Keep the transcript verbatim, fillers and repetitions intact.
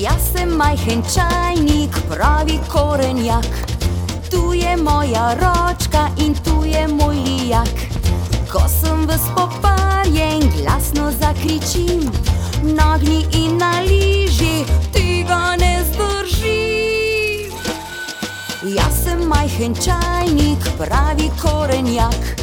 Jaz sem majhen čajnik, pravi korenjak. Tu je moja ročka in tu je moj lijak. Ko sem ves poparjen, glasno zakričim: nagni in naliži, tega ne zdržim. Jaz sem majhen čajnik, pravi korenjak.